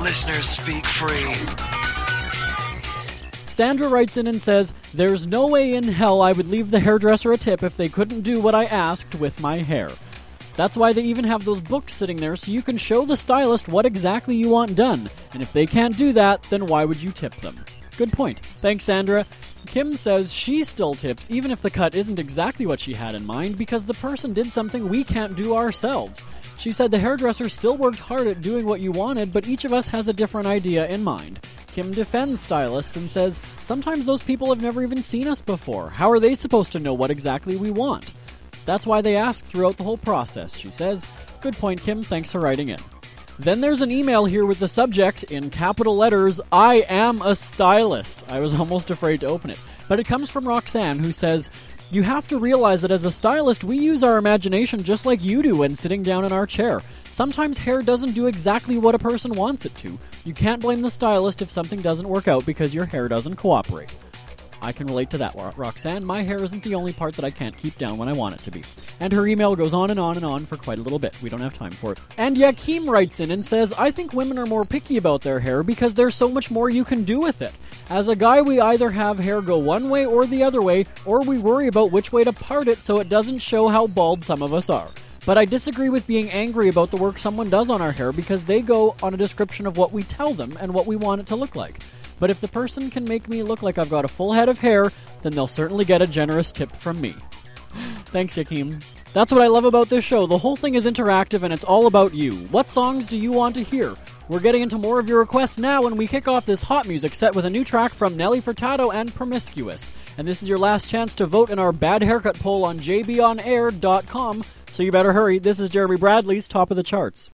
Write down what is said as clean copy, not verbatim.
Listeners speak free. Sandra writes in and says, "There's no way in hell I would leave the hairdresser a tip if they couldn't do what I asked with my hair. That's why they even have those books sitting there so you can show the stylist what exactly you want done. And if they can't do that, then why would you tip them?" Good point. Thanks, Sandra. Kim says she still tips even if the cut isn't exactly what she had in mind because the person did something we can't do ourselves. She said the hairdresser still worked hard at doing what you wanted, but each of us has a different idea in mind. Kim defends stylists and says, sometimes those people have never even seen us before. How are they supposed to know what exactly we want? That's why they ask throughout the whole process, she says. Good point, Kim. Thanks for writing in. Then there's an email here with the subject, in capital letters, "I am a stylist." I was almost afraid to open it. But it comes from Roxanne, who says, "You have to realize that as a stylist, we use our imagination just like you do when sitting down in our chair. Sometimes hair doesn't do exactly what a person wants it to. You can't blame the stylist if something doesn't work out because your hair doesn't cooperate." I can relate to that, Roxanne. My hair isn't the only part that I can't keep down when I want it to be. And her email goes on and on and on for quite a little bit. We don't have time for it. And Yakim writes in and says, "I think women are more picky about their hair because there's so much more you can do with it. As a guy, we either have hair go one way or the other way, or we worry about which way to part it so it doesn't show how bald some of us are. But I disagree with being angry about the work someone does on our hair because they go on a description of what we tell them and what we want it to look like. But if the person can make me look like I've got a full head of hair, then they'll certainly get a generous tip from me." Thanks, Yakim. That's what I love about this show. The whole thing is interactive and it's all about you. What songs do you want to hear? We're getting into more of your requests now when we kick off this hot music set with a new track from Nelly Furtado and Promiscuous. And this is your last chance to vote in our bad haircut poll on jbonair.com. So you better hurry. This is Jeremy Bradley's Top of the Charts.